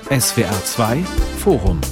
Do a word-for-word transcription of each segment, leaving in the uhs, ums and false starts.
S W R zwei Forum.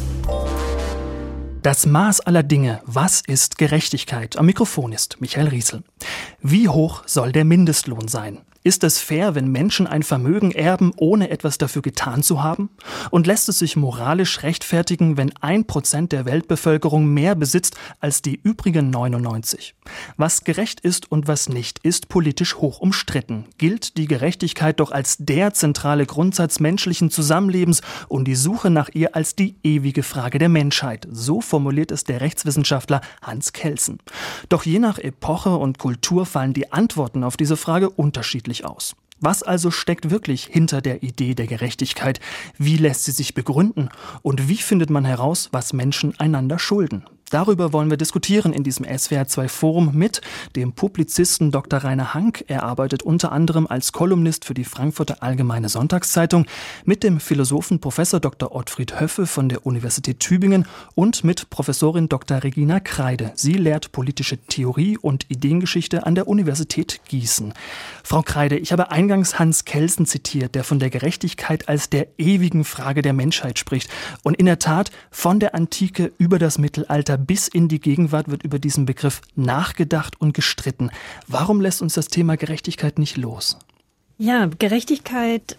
Das Maß aller Dinge. Was ist Gerechtigkeit? Am Mikrofon ist Michael Riesel. Wie hoch soll der Mindestlohn sein? Ist es fair, wenn Menschen ein Vermögen erben, ohne etwas dafür getan zu haben? Und lässt es sich moralisch rechtfertigen, wenn ein Prozent der Weltbevölkerung mehr besitzt als die übrigen neunundneunzig? Was gerecht ist und was nicht, ist politisch hoch umstritten. Gilt die Gerechtigkeit doch als der zentrale Grundsatz menschlichen Zusammenlebens und die Suche nach ihr als die ewige Frage der Menschheit. So formuliert es der Rechtswissenschaftler Hans Kelsen. Doch je nach Epoche und Kultur fallen die Antworten auf diese Frage unterschiedlich aus. Was also steckt wirklich hinter der Idee der Gerechtigkeit? Wie lässt sie sich begründen? Und wie findet man heraus, was Menschen einander schulden? Darüber wollen wir diskutieren in diesem S W R zwei Forum mit dem Publizisten Doktor Rainer Hank. Er arbeitet unter anderem als Kolumnist für die Frankfurter Allgemeine Sonntagszeitung, mit dem Philosophen Professor Doktor Ottfried Höffe von der Universität Tübingen und mit Professorin Doktor Regina Kreide. Sie lehrt politische Theorie und Ideengeschichte an der Universität Gießen. Frau Kreide, ich habe eingangs Hans Kelsen zitiert, der von der Gerechtigkeit als der ewigen Frage der Menschheit spricht. Und in der Tat, von der Antike über das Mittelalter bis in die Gegenwart wird über diesen Begriff nachgedacht und gestritten. Warum lässt uns das Thema Gerechtigkeit nicht los? Ja, Gerechtigkeit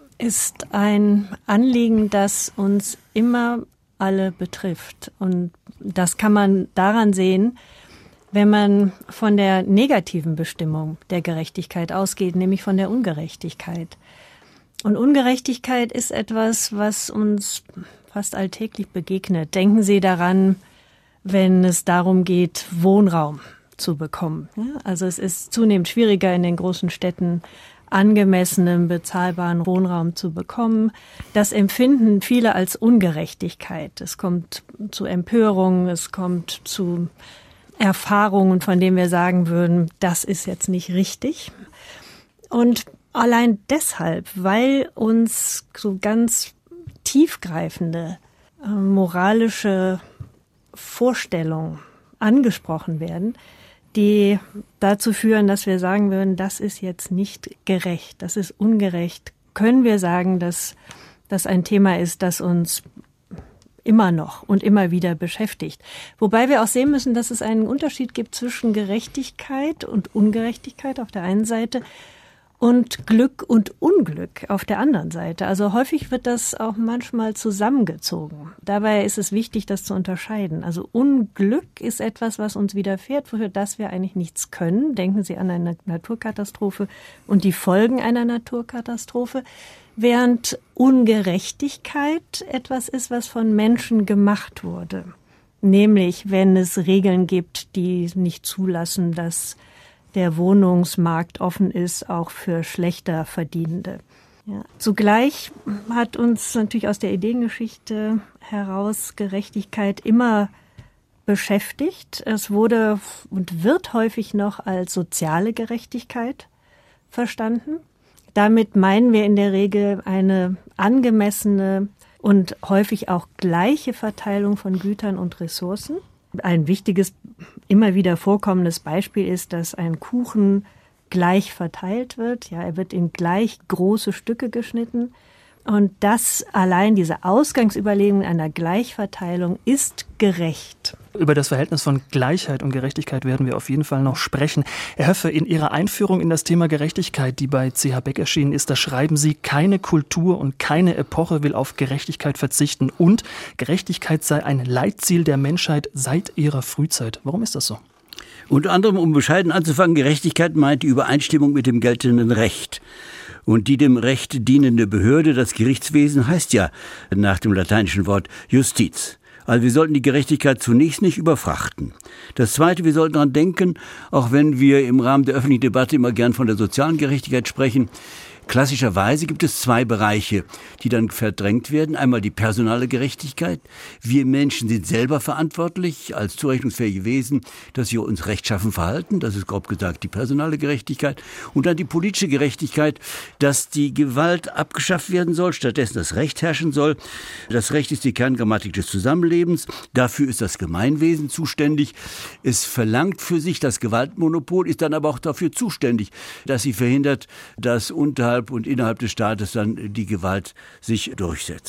ist ein Anliegen, das uns immer alle betrifft. Und das kann man daran sehen, wenn man von der negativen Bestimmung der Gerechtigkeit ausgeht, nämlich von der Ungerechtigkeit. Und Ungerechtigkeit ist etwas, was uns fast alltäglich begegnet. Denken Sie daran, wenn es darum geht, Wohnraum zu bekommen. Ja, also es ist zunehmend schwieriger in den großen Städten, angemessenen, bezahlbaren Wohnraum zu bekommen. Das empfinden viele als Ungerechtigkeit. Es kommt zu Empörung, es kommt zu Erfahrungen, von denen wir sagen würden, das ist jetzt nicht richtig. Und allein deshalb, weil uns so ganz tiefgreifende äh, moralische Vorstellungen angesprochen werden, die dazu führen, dass wir sagen würden, das ist jetzt nicht gerecht, das ist ungerecht, können wir sagen, dass das ein Thema ist, das uns immer noch und immer wieder beschäftigt. Wobei wir auch sehen müssen, dass es einen Unterschied gibt zwischen Gerechtigkeit und Ungerechtigkeit auf der einen Seite und Glück und Unglück auf der anderen Seite. Also häufig wird das auch manchmal zusammengezogen. Dabei ist es wichtig, das zu unterscheiden. Also Unglück ist etwas, was uns widerfährt, für das wir eigentlich nichts können. Denken Sie an eine Naturkatastrophe und die Folgen einer Naturkatastrophe. Während Ungerechtigkeit etwas ist, was von Menschen gemacht wurde. Nämlich, wenn es Regeln gibt, die nicht zulassen, dass der Wohnungsmarkt offen ist, auch für schlechter Verdienende. Ja. Zugleich hat uns natürlich aus der Ideengeschichte heraus Gerechtigkeit immer beschäftigt. Es wurde und wird häufig noch als soziale Gerechtigkeit verstanden. Damit meinen wir in der Regel eine angemessene und häufig auch gleiche Verteilung von Gütern und Ressourcen. Ein wichtiges, immer wieder vorkommendes Beispiel ist, dass ein Kuchen gleich verteilt wird. Ja, er wird in gleich große Stücke geschnitten. Und das allein, diese Ausgangsüberlegung einer Gleichverteilung ist gerecht. Über das Verhältnis von Gleichheit und Gerechtigkeit werden wir auf jeden Fall noch sprechen. Herr Höffe, in Ihrer Einführung in das Thema Gerechtigkeit, die bei C H Beck erschienen ist, da schreiben Sie, keine Kultur und keine Epoche will auf Gerechtigkeit verzichten und Gerechtigkeit sei ein Leitziel der Menschheit seit ihrer Frühzeit. Warum ist das so? Unter anderem, um bescheiden anzufangen, Gerechtigkeit meint die Übereinstimmung mit dem geltenden Recht. Und die dem Recht dienende Behörde, das Gerichtswesen, heißt ja nach dem lateinischen Wort Justiz. Also wir sollten die Gerechtigkeit zunächst nicht überfrachten. Das Zweite, wir sollten daran denken, auch wenn wir im Rahmen der öffentlichen Debatte immer gern von der sozialen Gerechtigkeit sprechen, klassischerweise gibt es zwei Bereiche, die dann verdrängt werden. Einmal die personale Gerechtigkeit. Wir Menschen sind selber verantwortlich als zurechnungsfähige Wesen, dass wir uns rechtschaffen verhalten. Das ist grob gesagt die personale Gerechtigkeit. Und dann die politische Gerechtigkeit, dass die Gewalt abgeschafft werden soll, stattdessen das Recht herrschen soll. Das Recht ist die Kerngrammatik des Zusammenlebens. Dafür ist das Gemeinwesen zuständig. Es verlangt für sich das Gewaltmonopol, ist dann aber auch dafür zuständig, dass sie verhindert, dass unterhalb und innerhalb des Staates dann die Gewalt sich durchsetzt.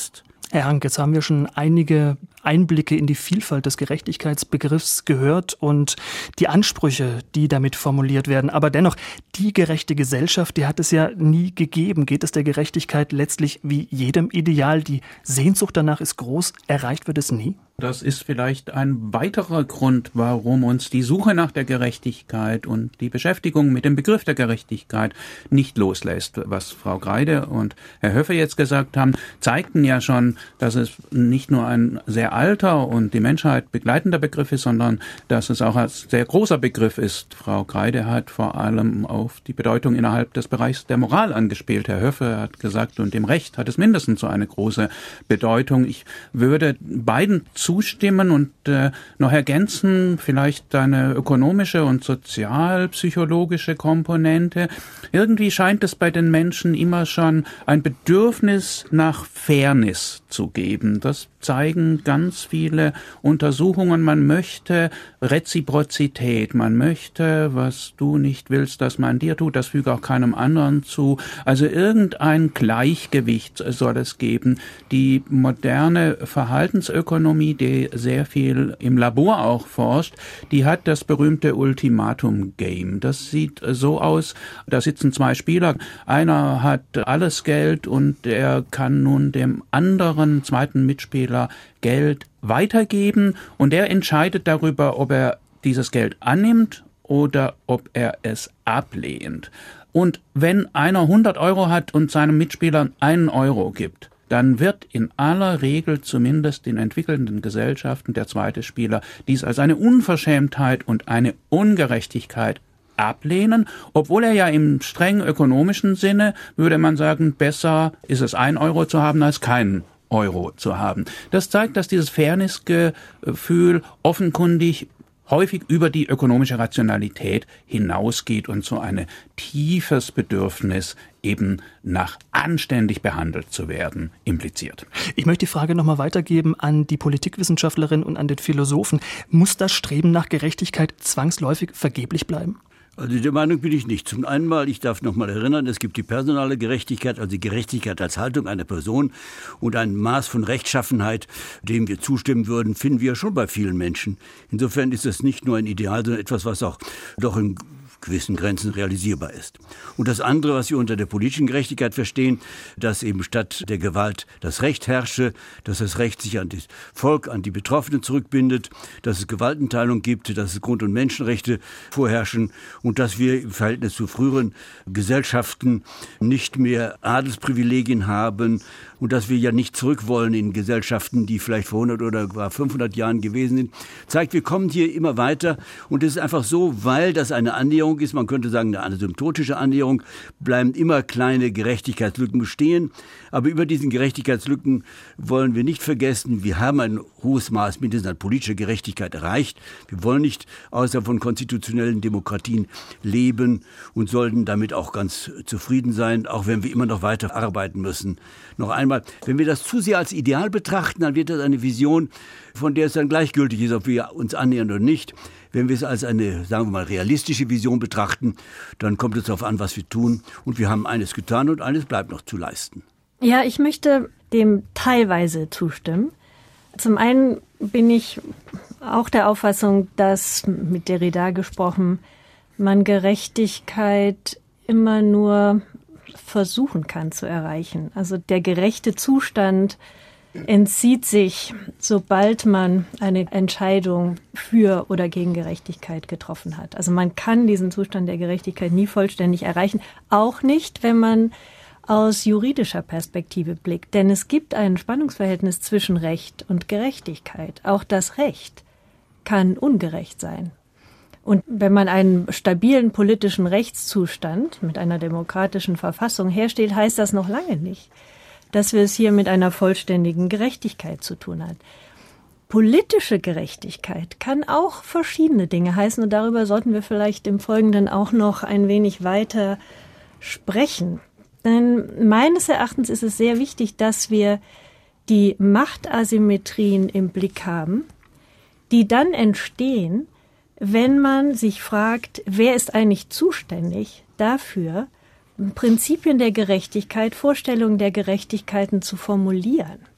Herr Hank, jetzt haben wir schon einige Einblicke in die Vielfalt des Gerechtigkeitsbegriffs gehört und die Ansprüche, die damit formuliert werden. Aber dennoch, die gerechte Gesellschaft, die hat es ja nie gegeben. Geht es der Gerechtigkeit letztlich wie jedem Ideal? Die Sehnsucht danach ist groß, erreicht wird es nie? Das ist vielleicht ein weiterer Grund, warum uns die Suche nach der Gerechtigkeit und die Beschäftigung mit dem Begriff der Gerechtigkeit nicht loslässt. Was Frau Greide und Herr Höffe jetzt gesagt haben, zeigten ja schon, dass es nicht nur ein sehr alter und die Menschheit begleitender Begriff ist, sondern dass es auch ein sehr großer Begriff ist. Frau Greide hat vor allem auf die Bedeutung innerhalb des Bereichs der Moral angespielt. Herr Höffe hat gesagt, und dem Recht hat es mindestens so eine große Bedeutung. Ich würde beiden zustimmen und äh, noch ergänzen, vielleicht eine ökonomische und sozialpsychologische Komponente. Irgendwie scheint es bei den Menschen immer schon ein Bedürfnis nach Fairness zu geben. Das zeigen ganz viele Untersuchungen. Man möchte Reziprozität, man möchte, was du nicht willst, dass man dir tut, das füge auch keinem anderen zu. Also irgendein Gleichgewicht soll es geben. Die moderne Verhaltensökonomie, die sehr viel im Labor auch forscht, die hat das berühmte Ultimatum-Game. Das sieht so aus, da sitzen zwei Spieler, einer hat alles Geld und er kann nun dem anderen zweiten Mitspieler Geld weitergeben und er entscheidet darüber, ob er dieses Geld annimmt oder ob er es ablehnt. Und wenn einer hundert Euro hat und seinem Mitspieler einen Euro gibt, dann wird in aller Regel zumindest in entwickelnden Gesellschaften der zweite Spieler dies als eine Unverschämtheit und eine Ungerechtigkeit ablehnen, obwohl er ja im streng ökonomischen Sinne, würde man sagen, besser ist es, ein Euro zu haben als keinen Euro zu haben. Das zeigt, dass dieses Fairnessgefühl offenkundig häufig über die ökonomische Rationalität hinausgeht und so ein tiefes Bedürfnis eben nach anständig behandelt zu werden impliziert. Ich möchte die Frage nochmal weitergeben an die Politikwissenschaftlerin und an den Philosophen. Muss das Streben nach Gerechtigkeit zwangsläufig vergeblich bleiben? Also der Meinung bin ich nicht. Zum einen mal, ich darf noch mal erinnern, es gibt die personale Gerechtigkeit, also die Gerechtigkeit als Haltung einer Person und ein Maß von Rechtschaffenheit, dem wir zustimmen würden, finden wir schon bei vielen Menschen. Insofern ist es nicht nur ein Ideal, sondern etwas, was auch doch in gewissen Grenzen realisierbar ist. Und das andere, was wir unter der politischen Gerechtigkeit verstehen, dass eben statt der Gewalt das Recht herrsche, dass das Recht sich an das Volk, an die Betroffenen zurückbindet, dass es Gewaltenteilung gibt, dass es Grund- und Menschenrechte vorherrschen und dass wir im Verhältnis zu früheren Gesellschaften nicht mehr Adelsprivilegien haben und dass wir ja nicht zurück wollen in Gesellschaften, die vielleicht vor hundert oder gar fünfhundert Jahren gewesen sind, zeigt, wir kommen hier immer weiter und es ist einfach so, weil das eine Annäherung ist, man könnte sagen, eine asymptotische Annäherung, bleiben immer kleine Gerechtigkeitslücken bestehen. Aber über diesen Gerechtigkeitslücken wollen wir nicht vergessen, wir haben ein hohes Maß mindestens an politischer Gerechtigkeit erreicht. Wir wollen nicht außer von konstitutionellen Demokratien leben und sollten damit auch ganz zufrieden sein, auch wenn wir immer noch weiter arbeiten müssen. Noch einmal, wenn wir das zu sehr als Ideal betrachten, dann wird das eine Vision, von der es dann gleichgültig ist, ob wir uns annähern oder nicht. Wenn wir es als eine, sagen wir mal, realistische Vision betrachten, dann kommt es darauf an, was wir tun. Und wir haben eines getan und eines bleibt noch zu leisten. Ja, ich möchte dem teilweise zustimmen. Zum einen bin ich auch der Auffassung, dass, mit Derrida gesprochen, man Gerechtigkeit immer nur versuchen kann zu erreichen. Also der gerechte Zustand entzieht sich, sobald man eine Entscheidung für oder gegen Gerechtigkeit getroffen hat. Also man kann diesen Zustand der Gerechtigkeit nie vollständig erreichen, auch nicht, wenn man aus juridischer Perspektive blickt. Denn es gibt ein Spannungsverhältnis zwischen Recht und Gerechtigkeit. Auch das Recht kann ungerecht sein. Und wenn man einen stabilen politischen Rechtszustand mit einer demokratischen Verfassung herstellt, heißt das noch lange nicht, dass wir es hier mit einer vollständigen Gerechtigkeit zu tun haben. Politische Gerechtigkeit kann auch verschiedene Dinge heißen und darüber sollten wir vielleicht im Folgenden auch noch ein wenig weiter sprechen. Denn meines Erachtens ist es sehr wichtig, dass wir die Machtasymmetrien im Blick haben, die dann entstehen, wenn man sich fragt, wer ist eigentlich zuständig dafür, Prinzipien der Gerechtigkeit, Vorstellungen der Gerechtigkeiten zu formulieren.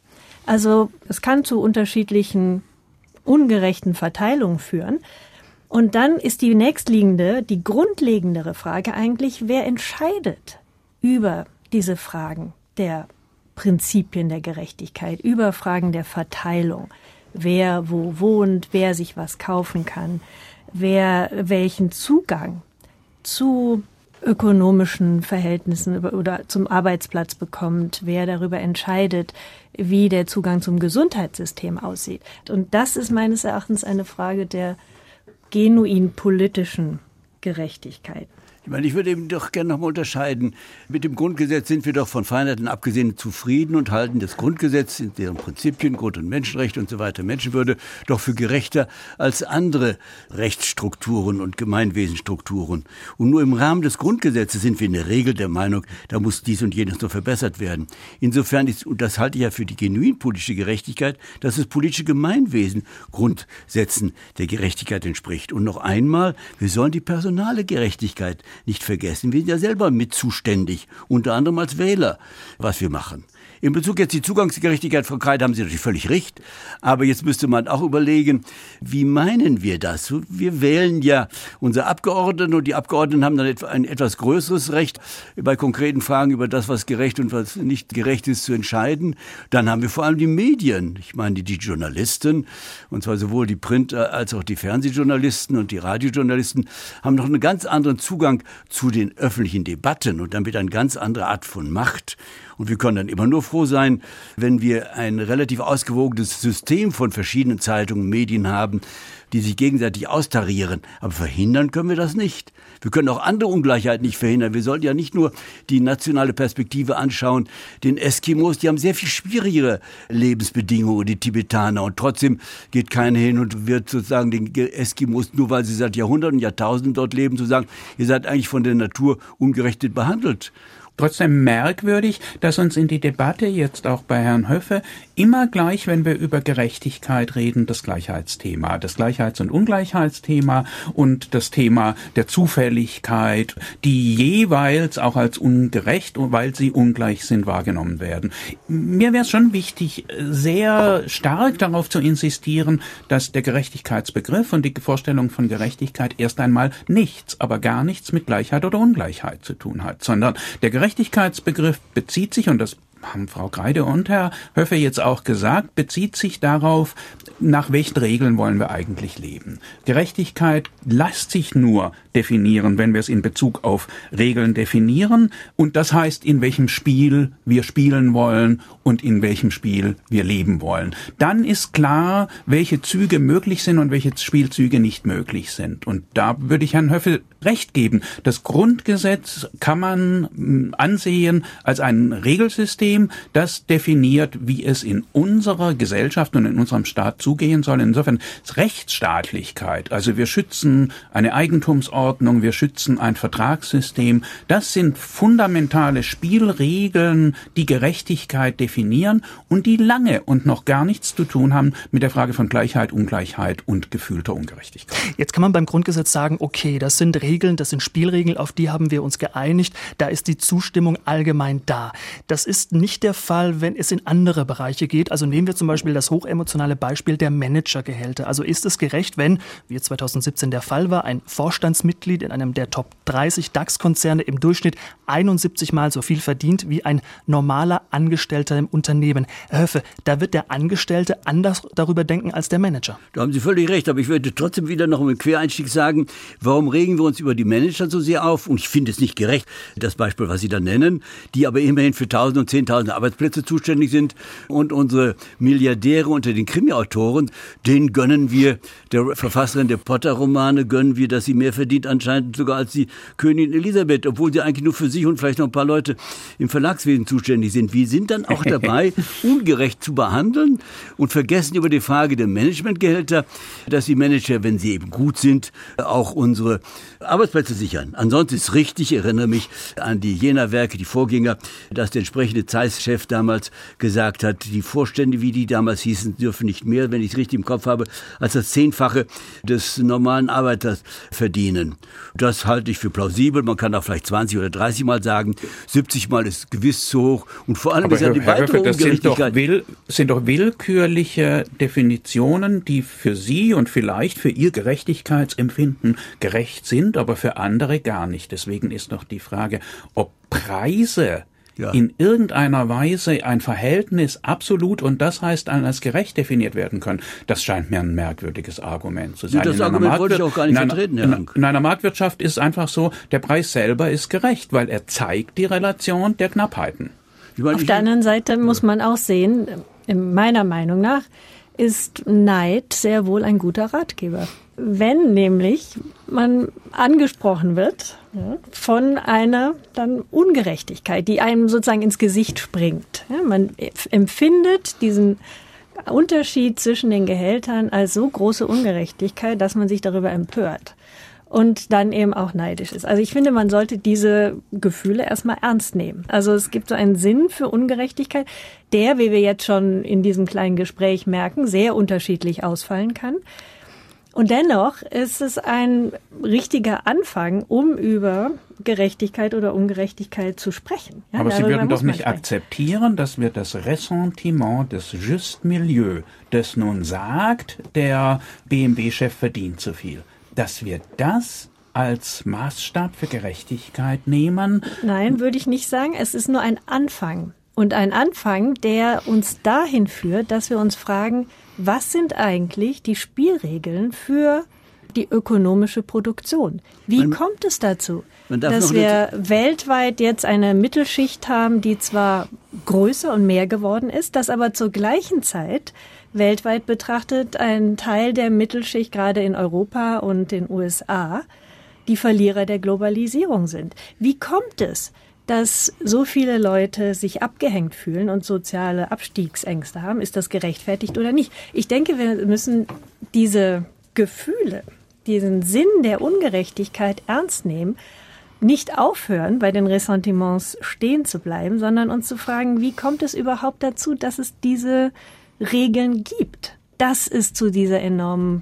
Also es kann zu unterschiedlichen ungerechten Verteilungen führen. Und dann ist die nächstliegende, die grundlegendere Frage eigentlich, wer entscheidet über diese Fragen der Prinzipien der Gerechtigkeit, über Fragen der Verteilung, wer wo wohnt, wer sich was kaufen kann, wer welchen Zugang zu ökonomischen Verhältnissen oder zum Arbeitsplatz bekommt, wer darüber entscheidet, wie der Zugang zum Gesundheitssystem aussieht. Und das ist meines Erachtens eine Frage der genuin politischen Gerechtigkeit. Ich meine, ich würde eben doch gerne noch mal unterscheiden. Mit dem Grundgesetz sind wir doch von Feinheiten abgesehen zufrieden und halten das Grundgesetz in deren Prinzipien, Grund- und Menschenrechte und so weiter, Menschenwürde, doch für gerechter als andere Rechtsstrukturen und Gemeinwesenstrukturen. Und nur im Rahmen des Grundgesetzes sind wir in der Regel der Meinung, da muss dies und jenes noch verbessert werden. Insofern ist, und das halte ich ja für die genuin politische Gerechtigkeit, dass das politische Gemeinwesen Grundsätzen der Gerechtigkeit entspricht. Und noch einmal, wir sollen die personale Gerechtigkeit nicht vergessen. Wir sind ja selber mit zuständig, unter anderem als Wähler, was wir machen. In Bezug jetzt die Zugangsgerechtigkeit, Frau Kreide, haben Sie natürlich völlig recht. Aber jetzt müsste man auch überlegen, wie meinen wir das? Wir wählen ja unsere Abgeordneten und die Abgeordneten haben dann ein etwas größeres Recht, bei konkreten Fragen über das, was gerecht und was nicht gerecht ist, zu entscheiden. Dann haben wir vor allem die Medien. Ich meine, die Journalisten, und zwar sowohl die Print- als auch die Fernsehjournalisten und die Radiojournalisten, haben noch einen ganz anderen Zugang zu den öffentlichen Debatten und damit eine ganz andere Art von Macht. Und wir können dann immer nur froh sein, wenn wir ein relativ ausgewogenes System von verschiedenen Zeitungen, Medien haben, die sich gegenseitig austarieren. Aber verhindern können wir das nicht. Wir können auch andere Ungleichheiten nicht verhindern. Wir sollten ja nicht nur die nationale Perspektive anschauen. Den Eskimos, die haben sehr viel schwierigere Lebensbedingungen, die Tibetaner. Und trotzdem geht keiner hin und wird sozusagen den Eskimos, nur weil sie seit Jahrhunderten, Jahrtausenden dort leben, zu sagen, ihr seid eigentlich von der Natur ungerecht behandelt. Trotzdem merkwürdig, dass uns in die Debatte, jetzt auch bei Herrn Höffe, immer gleich, wenn wir über Gerechtigkeit reden, das Gleichheitsthema, das Gleichheits- und Ungleichheitsthema und das Thema der Zufälligkeit, die jeweils auch als ungerecht, weil sie ungleich sind, wahrgenommen werden. Mir wäre es schon wichtig, sehr stark darauf zu insistieren, dass der Gerechtigkeitsbegriff und die Vorstellung von Gerechtigkeit erst einmal nichts, aber gar nichts mit Gleichheit oder Ungleichheit zu tun hat, sondern der Gerechtigkeitsbegriff bezieht sich, und das haben Frau Kreide und Herr Höffe jetzt auch gesagt, bezieht sich darauf, nach welchen Regeln wollen wir eigentlich leben. Gerechtigkeit lässt sich nur definieren, wenn wir es in Bezug auf Regeln definieren. Und das heißt, in welchem Spiel wir spielen wollen und in welchem Spiel wir leben wollen. Dann ist klar, welche Züge möglich sind und welche Spielzüge nicht möglich sind. Und da würde ich Herrn Höffe recht geben. Das Grundgesetz kann man ansehen als ein Regelsystem, das definiert, wie es in unserer Gesellschaft und in unserem Staat zugehen soll. Insofern ist Rechtsstaatlichkeit, also wir schützen eine Eigentumsordnung, wir schützen ein Vertragssystem, das sind fundamentale Spielregeln, die Gerechtigkeit definieren und die lange und noch gar nichts zu tun haben mit der Frage von Gleichheit, Ungleichheit und gefühlter Ungerechtigkeit. Jetzt kann man beim Grundgesetz sagen, okay, das sind Regeln, das sind Spielregeln, auf die haben wir uns geeinigt, da ist die Zustimmung allgemein da. Das ist nicht der Fall, wenn es in andere Bereiche geht. Also nehmen wir zum Beispiel das hochemotionale Beispiel der Managergehälter. Also ist es gerecht, wenn, wie es zweitausendsiebzehn der Fall war, ein Vorstandsmitglied in einem der Top dreißig DAX-Konzerne im Durchschnitt einundsiebzig Mal so viel verdient wie ein normaler Angestellter im Unternehmen? Herr Höffe, da wird der Angestellte anders darüber denken als der Manager. Da haben Sie völlig recht, aber ich würde trotzdem wieder noch im Quereinstieg sagen, warum regen wir uns über die Manager so sehr auf? Und ich finde es nicht gerecht, das Beispiel, was Sie da nennen, die aber immerhin für Tausende und Zehntausende Arbeitsplätze zuständig sind. Und unsere Milliardäre unter den Krimi-Autoren, denen gönnen wir, der Verfasserin der Potter-Romane, gönnen wir, dass sie mehr verdient anscheinend sogar als die Königin Elisabeth, obwohl sie eigentlich nur für sich und vielleicht noch ein paar Leute im Verlagswesen zuständig sind. Wir sind dann auch dabei, ungerecht zu behandeln und vergessen über die Frage der Managementgehälter, dass die Manager, wenn sie eben gut sind, auch unsere Arbeitsplätze sichern. Ansonsten ist richtig, ich erinnere mich an die Jena-Werke, die Vorgänger, dass der entsprechende Zeiss-Chef damals gesagt hat, die Vorstände, wie die damals hießen, dürfen nicht mehr, wenn ich es richtig im Kopf habe, als das Zehnfache des normalen Arbeiters verdienen. Das halte ich für plausibel. Man kann auch vielleicht zwanzig oder dreißig Mal sagen, siebzig Mal ist gewiss zu hoch. Und vor allem Aber ist ja die Herr weitere Höfe, das sind doch, Ungerechtigkeit. will, sind doch willkürliche Definitionen, die für Sie und vielleicht für Ihr Gerechtigkeitsempfinden gerecht sind, aber für andere gar nicht. Deswegen ist doch die Frage, ob Preise ja. in irgendeiner Weise ein Verhältnis absolut und das heißt als gerecht definiert werden können. Das scheint mir ein merkwürdiges Argument zu sein. Ja, das Argument wollte ich auch gar nicht vertreten, Herr Hank. In einer Marktwirtschaft ist einfach so, der Preis selber ist gerecht, weil er zeigt die Relation der Knappheiten. Auf der anderen Seite muss man auch sehen, meiner Meinung nach, ist Neid sehr wohl ein guter Ratgeber. Wenn nämlich man angesprochen wird ja, von einer dann Ungerechtigkeit, die einem sozusagen ins Gesicht springt. Ja, man empfindet diesen Unterschied zwischen den Gehältern als so große Ungerechtigkeit, dass man sich darüber empört und dann eben auch neidisch ist. Also ich finde, man sollte diese Gefühle erstmal ernst nehmen. Also es gibt so einen Sinn für Ungerechtigkeit, der, wie wir jetzt schon in diesem kleinen Gespräch merken, sehr unterschiedlich ausfallen kann. Und dennoch ist es ein richtiger Anfang, um über Gerechtigkeit oder Ungerechtigkeit zu sprechen. Ja, aber Sie würden doch nicht sprechen. akzeptieren, dass wir das Ressentiment des Juste Milieu, das nun sagt, der B M W-Chef verdient zu viel, dass wir das als Maßstab für Gerechtigkeit nehmen? Nein, würde ich nicht sagen. Es ist nur ein Anfang. Und ein Anfang, der uns dahin führt, dass wir uns fragen, was sind eigentlich die Spielregeln für die ökonomische Produktion? Wie man, kommt es dazu, dass wir weltweit jetzt eine Mittelschicht haben, die zwar größer und mehr geworden ist, dass aber zur gleichen Zeit weltweit betrachtet ein Teil der Mittelschicht, gerade in Europa und den U S A, die Verlierer der Globalisierung sind? Wie kommt es, dass so viele Leute sich abgehängt fühlen und soziale Abstiegsängste haben? Ist das gerechtfertigt oder nicht? Ich denke, wir müssen diese Gefühle, diesen Sinn der Ungerechtigkeit ernst nehmen, nicht aufhören, bei den Ressentiments stehen zu bleiben, sondern uns zu fragen, wie kommt es überhaupt dazu, dass es diese Regeln gibt? Das ist zu dieser enormen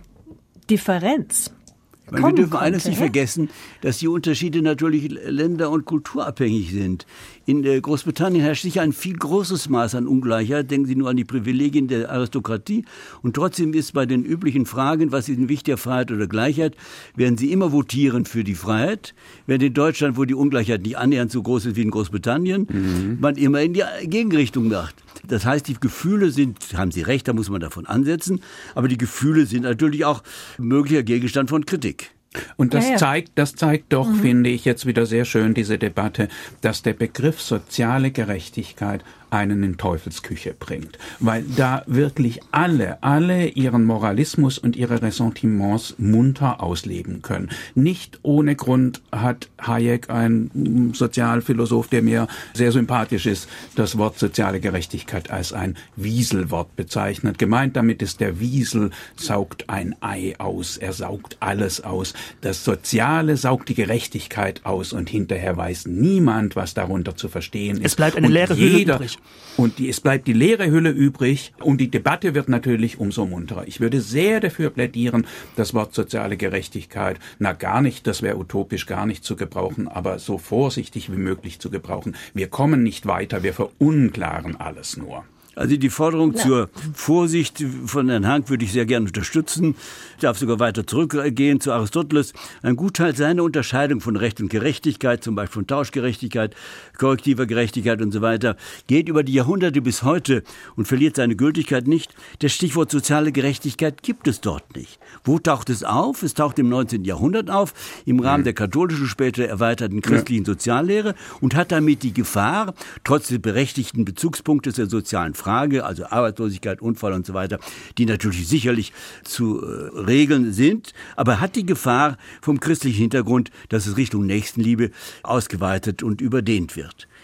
Differenz. Meine, wir dürfen eines nicht vergessen, dass die Unterschiede natürlich länder- und kulturabhängig sind. In Großbritannien herrscht sicher ein viel größeres Maß an Ungleichheit. Denken Sie nur an die Privilegien der Aristokratie. Und trotzdem ist bei den üblichen Fragen, was ist Ihnen wichtiger, Freiheit oder Gleichheit, werden Sie immer votieren für die Freiheit. Während in Deutschland, wo die Ungleichheit nicht annähernd so groß ist wie in Großbritannien, mhm. man immer in die Gegenrichtung macht. Das heißt, die Gefühle sind, haben Sie recht, da muss man davon ansetzen, aber die Gefühle sind natürlich auch möglicher Gegenstand von Kritik. Und das ja, ja. zeigt, das zeigt doch, mhm. finde ich jetzt wieder sehr schön, diese Debatte, dass der Begriff soziale Gerechtigkeit einen in Teufelsküche bringt. Weil da wirklich alle, alle ihren Moralismus und ihre Ressentiments munter ausleben können. Nicht ohne Grund hat Hayek, ein Sozialphilosoph, der mir sehr sympathisch ist, das Wort soziale Gerechtigkeit als ein Wieselwort bezeichnet. Gemeint damit ist, der Wiesel saugt ein Ei aus, er saugt alles aus. Das Soziale saugt die Gerechtigkeit aus und hinterher weiß niemand, was darunter zu verstehen ist. Es bleibt eine und leere jeder, Hülle übrig. Und die, es bleibt die leere Hülle übrig und die Debatte wird natürlich umso munterer. Ich würde sehr dafür plädieren, das Wort soziale Gerechtigkeit, na gar nicht, das wäre utopisch, gar nicht zu gebrauchen, aber so vorsichtig wie möglich zu gebrauchen. Wir kommen nicht weiter, wir verunklaren alles nur. Also die Forderung ja. zur Vorsicht von Herrn Hank würde ich sehr gerne unterstützen. Ich darf sogar weiter zurückgehen zu Aristoteles. Ein Gutteil seiner Unterscheidung von Recht und Gerechtigkeit, zum Beispiel von Tauschgerechtigkeit, korrektiver Gerechtigkeit und so weiter, geht über die Jahrhunderte bis heute und verliert seine Gültigkeit nicht. Das Stichwort soziale Gerechtigkeit gibt es dort nicht. Wo taucht es auf? Es taucht im neunzehnten Jahrhundert auf, im Rahmen mhm. der katholischen, später erweiterten christlichen ja. Soziallehre und hat damit die Gefahr, trotz des berechtigten Bezugspunktes der sozialen Frage, also Arbeitslosigkeit, Unfall und so weiter, die natürlich sicherlich zu äh, regeln sind, aber hat die Gefahr vom christlichen Hintergrund, dass es Richtung Nächstenliebe ausgeweitet und überdehnt wird.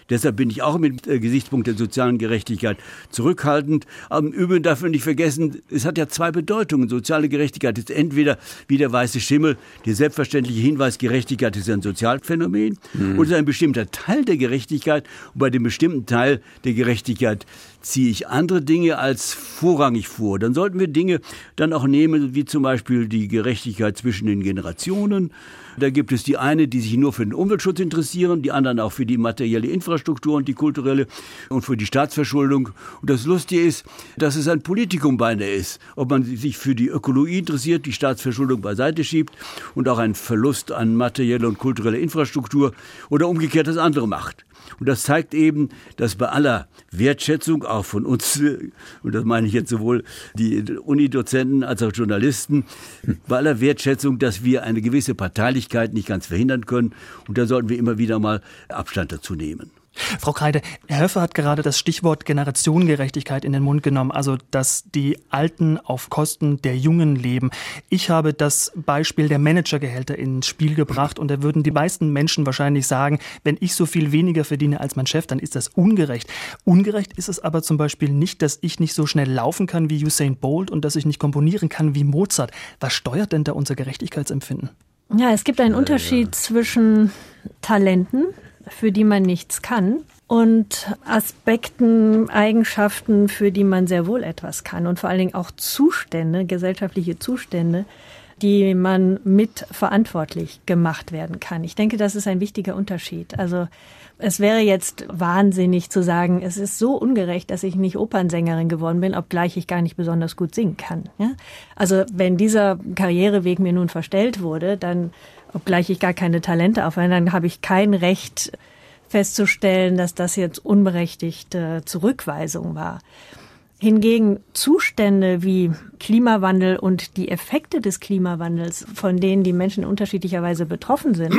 Deshalb bin ich auch mit äh, Gesichtspunkt der sozialen Gerechtigkeit zurückhaltend. Aber im Übrigen darf man nicht vergessen, es hat ja zwei Bedeutungen. Soziale Gerechtigkeit ist entweder wie der weiße Schimmel, der selbstverständliche Hinweis, Gerechtigkeit ist ein Sozialphänomen, mhm. oder ein bestimmter Teil der Gerechtigkeit. Und bei dem bestimmten Teil der Gerechtigkeit ziehe ich andere Dinge als vorrangig vor. Dann sollten wir Dinge dann auch nehmen, wie zum Beispiel die Gerechtigkeit zwischen den Generationen. Da gibt es die eine, die sich nur für den Umweltschutz interessieren, die anderen auch für die materielle Infrastruktur und die kulturelle und für die Staatsverschuldung. Und das Lustige ist, dass es ein Politikum beinahe ist. Ob man sich für die Ökologie interessiert, die Staatsverschuldung beiseite schiebt und auch einen Verlust an materielle und kulturelle Infrastruktur oder umgekehrt das andere macht. Und das zeigt eben, dass bei aller Wertschätzung, auch von uns, und das meine ich jetzt sowohl die Unidozenten als auch Journalisten, bei aller Wertschätzung, dass wir eine gewisse Parteilichkeit nicht ganz verhindern können. Und da sollten wir immer wieder mal Abstand dazu nehmen. Frau Kreide, Herr Höffe hat gerade das Stichwort Generationengerechtigkeit in den Mund genommen, also dass die Alten auf Kosten der Jungen leben. Ich habe das Beispiel der Managergehälter ins Spiel gebracht und da würden die meisten Menschen wahrscheinlich sagen, wenn ich so viel weniger verdiene als mein Chef, dann ist das ungerecht. Ungerecht ist es aber zum Beispiel nicht, dass ich nicht so schnell laufen kann wie Usain Bolt und dass ich nicht komponieren kann wie Mozart. Was steuert denn da unser Gerechtigkeitsempfinden? Ja, es gibt einen Unterschied ja. zwischen Talenten, für die man nichts kann, und Aspekten, Eigenschaften, für die man sehr wohl etwas kann und vor allen Dingen auch Zustände, gesellschaftliche Zustände, die man mitverantwortlich gemacht werden kann. Ich denke, das ist ein wichtiger Unterschied. Also es wäre jetzt wahnsinnig zu sagen, es ist so ungerecht, dass ich nicht Opernsängerin geworden bin, obgleich ich gar nicht besonders gut singen kann. Ja? Also wenn dieser Karriereweg mir nun verstellt wurde, dann, obgleich ich gar keine Talente aufweise, dann habe ich kein Recht festzustellen, dass das jetzt unberechtigte Zurückweisung war. Hingegen Zustände wie Klimawandel und die Effekte des Klimawandels, von denen die Menschen unterschiedlicherweise betroffen sind,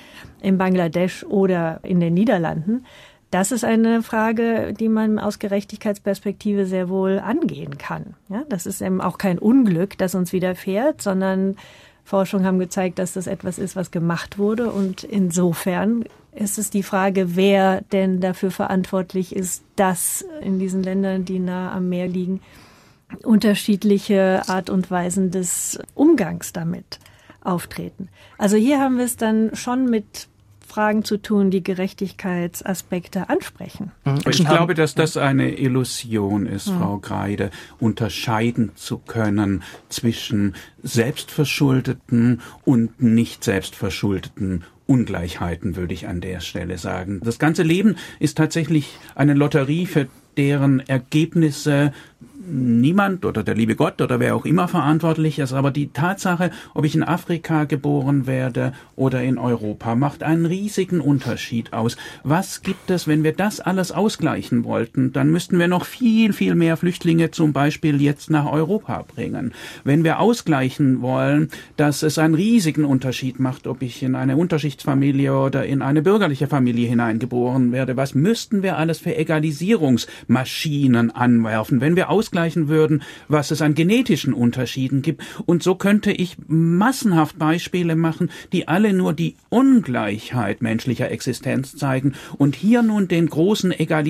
in Bangladesch oder in den Niederlanden, das ist eine Frage, die man aus Gerechtigkeitsperspektive sehr wohl angehen kann. Ja, das ist eben auch kein Unglück, das uns widerfährt, sondern Forschungen haben gezeigt, dass das etwas ist, was gemacht wurde. Und insofern ist es die Frage, wer denn dafür verantwortlich ist, dass in diesen Ländern, die nah am Meer liegen, unterschiedliche Art und Weisen des Umgangs damit auftreten. Also hier haben wir es dann schon mit Fragen zu tun, die Gerechtigkeitsaspekte ansprechen. Ich glaube, dass das eine Illusion ist, mhm. Frau Kreide, unterscheiden zu können zwischen selbstverschuldeten und nicht selbstverschuldeten Ungleichheiten, würde ich an der Stelle sagen. Das ganze Leben ist tatsächlich eine Lotterie, für deren Ergebnisse niemand oder der liebe Gott oder wer auch immer verantwortlich ist, aber die Tatsache, ob ich in Afrika geboren werde oder in Europa, macht einen riesigen Unterschied aus. Was gibt es, wenn wir das alles ausgleichen wollten? Dann müssten wir noch viel, viel mehr Flüchtlinge zum Beispiel jetzt nach Europa bringen. Wenn wir ausgleichen wollen, dass es einen riesigen Unterschied macht, ob ich in eine Unterschichtsfamilie oder in eine bürgerliche Familie hineingeboren werde, was müssten wir alles für Egalisierungsmaschinen anwerfen, wenn wir ausgleichen würden, was es an genetischen Unterschieden gibt. Und so könnte ich massenhaft Beispiele machen, die alle nur die Ungleichheit menschlicher Existenz zeigen. Und hier nun den großen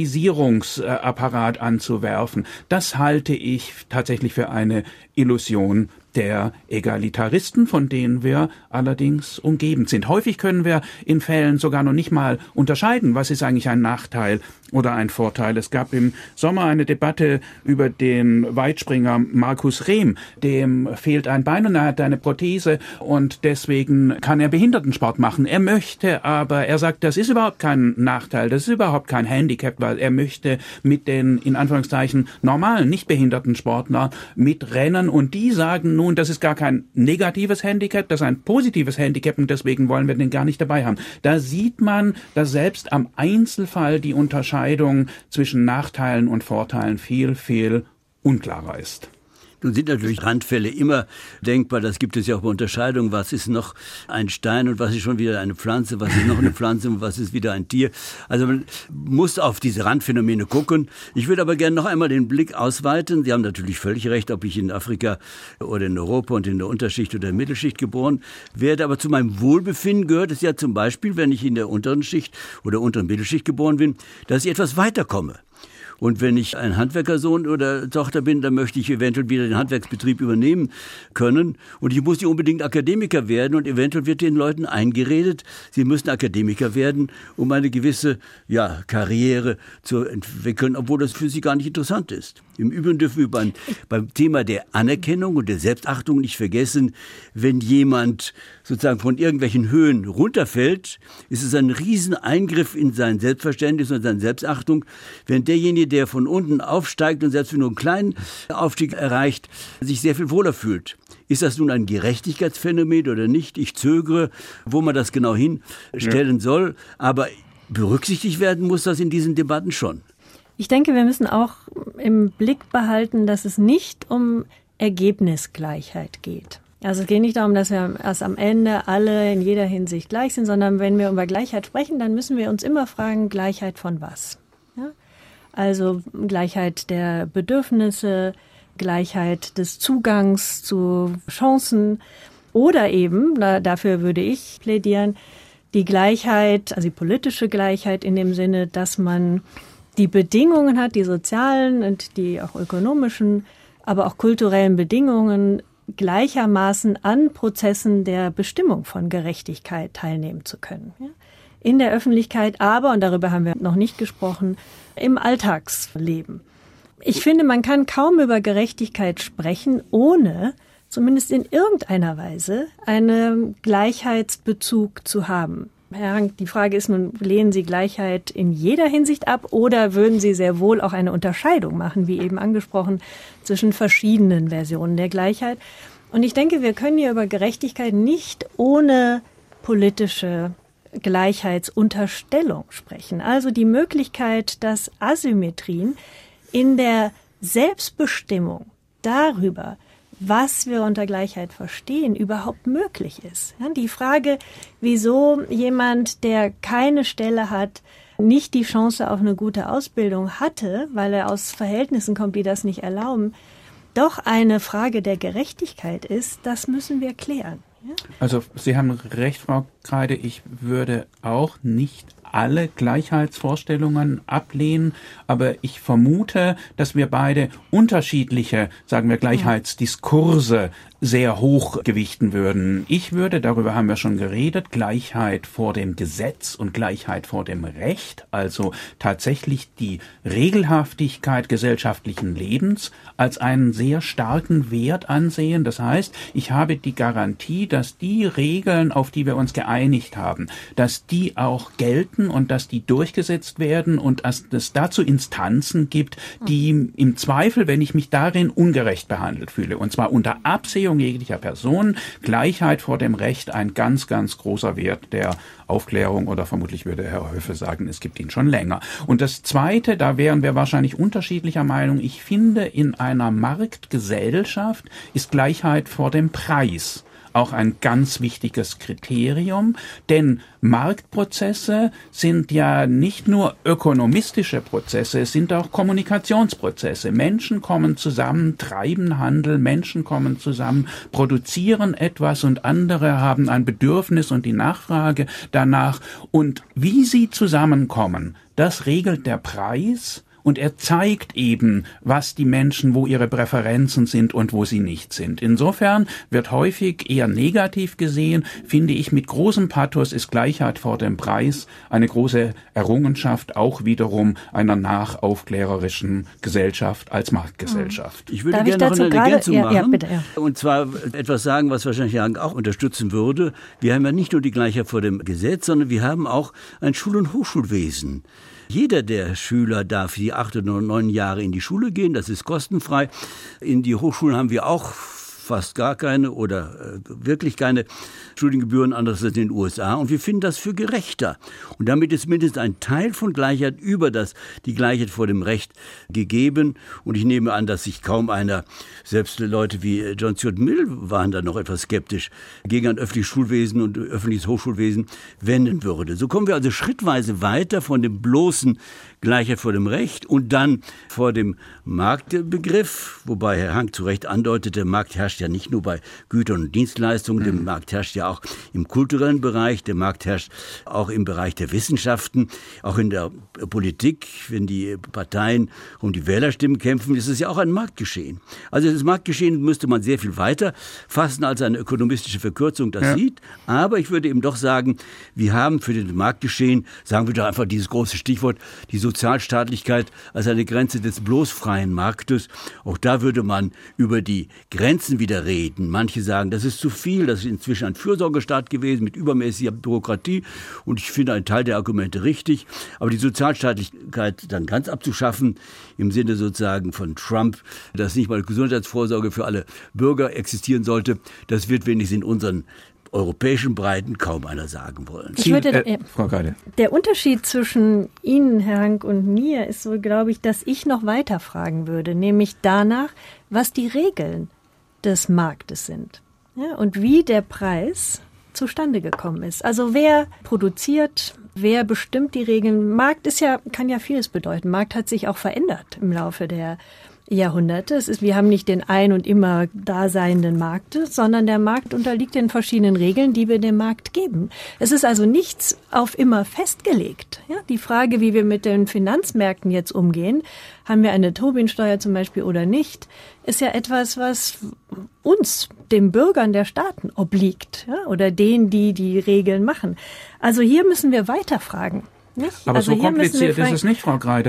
Egalisierungsapparat anzuwerfen, das halte ich tatsächlich für eine Illusion der Egalitaristen, von denen wir allerdings umgeben sind. Häufig können wir in Fällen sogar noch nicht mal unterscheiden, was ist eigentlich ein Nachteil oder ein Vorteil. Es gab im Sommer eine Debatte über den Weitspringer Markus Rehm. Dem fehlt ein Bein und er hat eine Prothese und deswegen kann er Behindertensport machen. Er möchte aber, er sagt, das ist überhaupt kein Nachteil, das ist überhaupt kein Handicap, weil er möchte mit den, in Anführungszeichen, normalen, nicht behinderten Sportlern mitrennen und die sagen nun, das ist gar kein negatives Handicap, das ist ein positives Handicap und deswegen wollen wir den gar nicht dabei haben. Da sieht man, dass selbst am Einzelfall die Unterscheidung zwischen Nachteilen und Vorteilen viel, viel unklarer ist. Nun sind natürlich Randfälle immer denkbar. Das gibt es ja auch bei Unterscheidungen. Was ist noch ein Stein und was ist schon wieder eine Pflanze? Was ist noch eine Pflanze und was ist wieder ein Tier? Also man muss auf diese Randphänomene gucken. Ich würde aber gerne noch einmal den Blick ausweiten. Sie haben natürlich völlig recht, ob ich in Afrika oder in Europa und in der Unterschicht oder der Mittelschicht geboren werde. Aber zu meinem Wohlbefinden gehört es ja zum Beispiel, wenn ich in der unteren Schicht oder unteren Mittelschicht geboren bin, dass ich etwas weiterkomme. Und wenn ich ein Handwerkersohn oder Tochter bin, dann möchte ich eventuell wieder den Handwerksbetrieb übernehmen können. Und ich muss nicht unbedingt Akademiker werden. Und eventuell wird den Leuten eingeredet, sie müssen Akademiker werden, um eine gewisse ja, Karriere zu entwickeln, obwohl das für sie gar nicht interessant ist. Im Übrigen dürfen wir beim, beim Thema der Anerkennung und der Selbstachtung nicht vergessen, wenn jemand sozusagen von irgendwelchen Höhen runterfällt, ist es ein Rieseneingriff in sein Selbstverständnis und seine Selbstachtung, wenn derjenige, der von unten aufsteigt und selbst nur einen kleinen Aufstieg erreicht, sich sehr viel wohler fühlt. Ist das nun ein Gerechtigkeitsphänomen oder nicht? Ich zögere, wo man das genau hinstellen ja. soll, aber berücksichtigt werden muss das in diesen Debatten schon. Ich denke, wir müssen auch im Blick behalten, dass es nicht um Ergebnisgleichheit geht. Also es geht nicht darum, dass wir erst am Ende alle in jeder Hinsicht gleich sind, sondern wenn wir über Gleichheit sprechen, dann müssen wir uns immer fragen, Gleichheit von was? Ja? Also Gleichheit der Bedürfnisse, Gleichheit des Zugangs zu Chancen oder eben, da, dafür würde ich plädieren, die Gleichheit, also die politische Gleichheit in dem Sinne, dass man die Bedingungen hat, die sozialen und die auch ökonomischen, aber auch kulturellen Bedingungen gleichermaßen an Prozessen der Bestimmung von Gerechtigkeit teilnehmen zu können. In der Öffentlichkeit, aber, und darüber haben wir noch nicht gesprochen, im Alltagsleben. Ich finde, man kann kaum über Gerechtigkeit sprechen, ohne zumindest in irgendeiner Weise einen Gleichheitsbezug zu haben. Herr Hank, die Frage ist nun, lehnen Sie Gleichheit in jeder Hinsicht ab oder würden Sie sehr wohl auch eine Unterscheidung machen, wie eben angesprochen, zwischen verschiedenen Versionen der Gleichheit? Und ich denke, wir können hier über Gerechtigkeit nicht ohne politische Gleichheitsunterstellung sprechen. Also die Möglichkeit, dass Asymmetrien in der Selbstbestimmung darüber, was wir unter Gleichheit verstehen, überhaupt möglich ist. Die Frage, wieso jemand, der keine Stelle hat, nicht die Chance auf eine gute Ausbildung hatte, weil er aus Verhältnissen kommt, die das nicht erlauben, doch eine Frage der Gerechtigkeit ist, das müssen wir klären. Also Sie haben recht, Frau Kreide, ich würde auch nicht alle Gleichheitsvorstellungen ablehnen, aber ich vermute, dass wir beide unterschiedliche, sagen wir, Gleichheitsdiskurse sehr hoch gewichten würden. Ich würde, darüber haben wir schon geredet, Gleichheit vor dem Gesetz und Gleichheit vor dem Recht, also tatsächlich die Regelhaftigkeit gesellschaftlichen Lebens als einen sehr starken Wert ansehen. Das heißt, ich habe die Garantie, dass die Regeln, auf die wir uns geeinigt haben, dass die auch gelten und dass die durchgesetzt werden und dass es dazu Instanzen gibt, die im Zweifel, wenn ich mich darin ungerecht behandelt fühle, und zwar unter Absehung jeglicher Person, Gleichheit vor dem Recht ein ganz, ganz großer Wert der Aufklärung, oder vermutlich würde Herr Höfe sagen, es gibt ihn schon länger. Und das Zweite, da wären wir wahrscheinlich unterschiedlicher Meinung, ich finde, in einer Marktgesellschaft ist Gleichheit vor dem Preis auch ein ganz wichtiges Kriterium, denn Marktprozesse sind ja nicht nur ökonomistische Prozesse, es sind auch Kommunikationsprozesse. Menschen kommen zusammen, treiben Handel, Menschen kommen zusammen, produzieren etwas und andere haben ein Bedürfnis und die Nachfrage danach. Und wie sie zusammenkommen, das regelt der Preis. Und er zeigt eben, was die Menschen, wo ihre Präferenzen sind und wo sie nicht sind. Insofern wird häufig eher negativ gesehen, finde ich, mit großem Pathos ist Gleichheit vor dem Preis eine große Errungenschaft, auch wiederum einer nachaufklärerischen Gesellschaft als Marktgesellschaft. Ich würde Darf gerne ich noch eine gerade, Ergänzung ja, machen. Ja, bitte, ja. Und zwar etwas sagen, was wahrscheinlich Jan auch unterstützen würde. Wir haben ja nicht nur die Gleichheit vor dem Gesetz, sondern wir haben auch ein Schul- und Hochschulwesen. Jeder der Schüler darf die acht oder neun Jahre in die Schule gehen, das ist kostenfrei. In die Hochschulen haben wir auch fast gar keine oder äh, wirklich keine Studiengebühren, anders als in den U S A. Und wir finden das für gerechter. Und damit ist mindestens ein Teil von Gleichheit über das, die Gleichheit vor dem Recht gegeben. Und ich nehme an, dass sich kaum einer, selbst Leute wie John Stuart Mill waren da noch etwas skeptisch, gegen ein öffentliches Schulwesen und öffentliches Hochschulwesen wenden würde. So kommen wir also schrittweise weiter von dem bloßen Gleichheit vor dem Recht und dann vor dem Marktbegriff, wobei Herr Hank zu Recht andeutete, Markt herrscht ja nicht nur bei Gütern und Dienstleistungen, der Markt herrscht ja auch im kulturellen Bereich, der Markt herrscht auch im Bereich der Wissenschaften, auch in der Politik, wenn die Parteien um die Wählerstimmen kämpfen, ist es ja auch ein Marktgeschehen. Also das Marktgeschehen müsste man sehr viel weiter fassen, als eine ökonomistische Verkürzung das ja. sieht, aber ich würde eben doch sagen, wir haben für das Marktgeschehen, sagen wir doch einfach dieses große Stichwort, die Sozialstaatlichkeit als eine Grenze des bloß freien Marktes. Auch da würde man über die Grenzen wieder reden. Manche sagen, das ist zu viel, das ist inzwischen ein Fürsorgestaat gewesen mit übermäßiger Bürokratie und ich finde einen Teil der Argumente richtig. Aber die Sozialstaatlichkeit dann ganz abzuschaffen, im Sinne sozusagen von Trump, dass nicht mal Gesundheitsvorsorge für alle Bürger existieren sollte, das wird wenigstens in unseren europäischen Breiten kaum einer sagen wollen. Ich würde, äh, Frau Greide. Der Unterschied zwischen Ihnen, Herr Hank, und mir ist so, glaube ich, dass ich noch weiter fragen würde, nämlich danach, was die Regeln des Marktes sind, ja, und wie der Preis zustande gekommen ist. Also wer produziert, wer bestimmt die Regeln? Markt ist ja, kann ja vieles bedeuten. Markt hat sich auch verändert im Laufe der Jahrhunderte. Es ist, wir haben nicht den ein und immer daseinenden Markt, sondern der Markt unterliegt den verschiedenen Regeln, die wir dem Markt geben. Es ist also nichts auf immer festgelegt. Ja, die Frage, wie wir mit den Finanzmärkten jetzt umgehen, haben wir eine Tobin-Steuer zum Beispiel oder nicht, ist ja etwas, was uns, den Bürgern der Staaten, obliegt, ja, oder denen, die die Regeln machen. Also hier müssen wir weiterfragen. Nicht? Aber also so kompliziert ist es nicht, Frau Greide.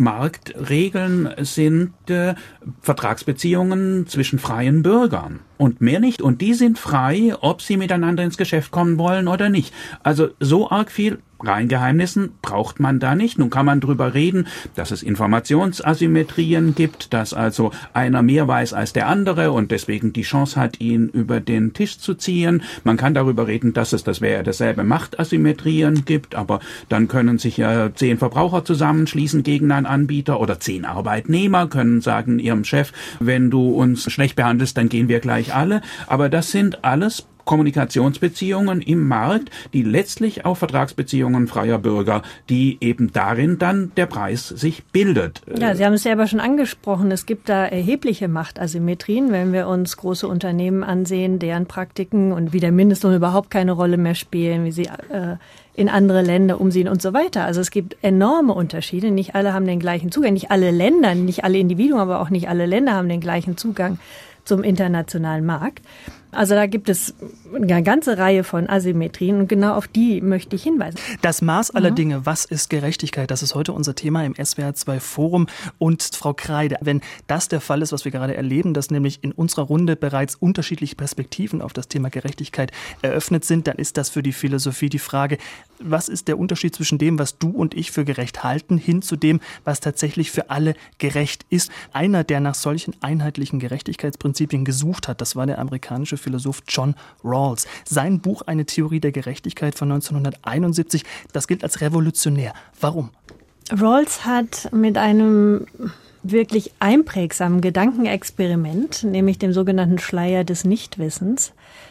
Marktregeln sind äh, Vertragsbeziehungen zwischen freien Bürgern und mehr nicht. Und die sind frei, ob sie miteinander ins Geschäft kommen wollen oder nicht. Also so arg viel Reingeheimnissen braucht man da nicht. Nun kann man drüber reden, dass es Informationsasymmetrien gibt, dass also einer mehr weiß als der andere und deswegen die Chance hat, ihn über den Tisch zu ziehen. Man kann darüber reden, dass es, das wäre dasselbe, Machtasymmetrien gibt, aber dann können sich ja zehn Verbraucher zusammenschließen gegen einen Anbieter oder zehn Arbeitnehmer können sagen ihrem Chef, wenn du uns schlecht behandelst, dann gehen wir gleich alle. Aber das sind alles Kommunikationsbeziehungen im Markt, die letztlich auf Vertragsbeziehungen freier Bürger, die eben darin dann der Preis sich bildet. Ja, Sie haben es selber schon angesprochen, es gibt da erhebliche Machtasymmetrien, wenn wir uns große Unternehmen ansehen, deren Praktiken und wie der Mindestlohn überhaupt keine Rolle mehr spielen, wie sie äh, in andere Länder umsehen und so weiter. Also es gibt enorme Unterschiede, nicht alle haben den gleichen Zugang, nicht alle Länder, nicht alle Individuen, aber auch nicht alle Länder haben den gleichen Zugang zum internationalen Markt. Also da gibt es eine ganze Reihe von Asymmetrien und genau auf die möchte ich hinweisen. Das Maß aller Mhm. Dinge, was ist Gerechtigkeit? Das ist heute unser Thema im S W R zwei Forum. Und Frau Kreide, wenn das der Fall ist, was wir gerade erleben, dass nämlich in unserer Runde bereits unterschiedliche Perspektiven auf das Thema Gerechtigkeit eröffnet sind, dann ist das für die Philosophie die Frage, was ist der Unterschied zwischen dem, was du und ich für gerecht halten, hin zu dem, was tatsächlich für alle gerecht ist? Einer, der nach solchen einheitlichen Gerechtigkeitsprinzipien gesucht hat, das war der amerikanische Philosoph John Rawls. Sein Buch Eine Theorie der Gerechtigkeit von neunzehnhunderteinundsiebzig, das gilt als revolutionär. Warum? Rawls hat mit einem wirklich einprägsamen Gedankenexperiment, nämlich dem sogenannten Schleier des Nichtwissens,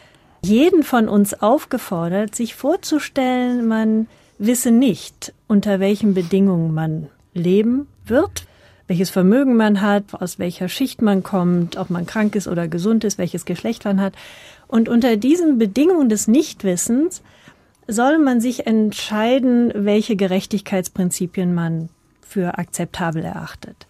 jeden von uns aufgefordert, sich vorzustellen, man wisse nicht, unter welchen Bedingungen man leben wird, welches Vermögen man hat, aus welcher Schicht man kommt, ob man krank ist oder gesund ist, welches Geschlecht man hat. Und unter diesen Bedingungen des Nichtwissens soll man sich entscheiden, welche Gerechtigkeitsprinzipien man für akzeptabel erachtet.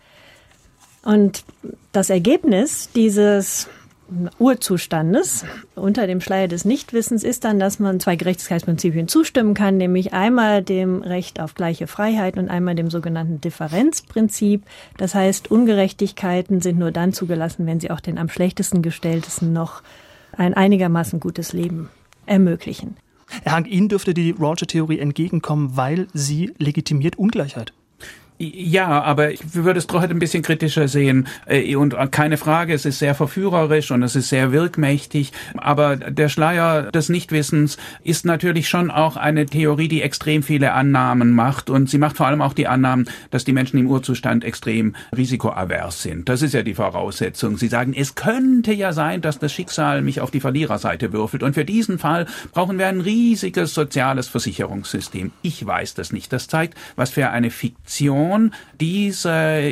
Und das Ergebnis dieses Urzustandes unter dem Schleier des Nichtwissens ist dann, dass man zwei Gerechtigkeitsprinzipien zustimmen kann, nämlich einmal dem Recht auf gleiche Freiheit und einmal dem sogenannten Differenzprinzip. Das heißt, Ungerechtigkeiten sind nur dann zugelassen, wenn sie auch den am schlechtesten Gestelltesten noch ein einigermaßen gutes Leben ermöglichen. Herr Hank, Ihnen dürfte die Rawlsche Theorie entgegenkommen, weil sie legitimiert Ungleichheit. Ja, aber ich würde es doch ein bisschen kritischer sehen. Und keine Frage, es ist sehr verführerisch und es ist sehr wirkmächtig. Aber der Schleier des Nichtwissens ist natürlich schon auch eine Theorie, die extrem viele Annahmen macht. Und sie macht vor allem auch die Annahmen, dass die Menschen im Urzustand extrem risikoavers sind. Das ist ja die Voraussetzung. Sie sagen, es könnte ja sein, dass das Schicksal mich auf die Verliererseite würfelt. Und für diesen Fall brauchen wir ein riesiges soziales Versicherungssystem. Ich weiß das nicht. Das zeigt, was für eine Fiktion diese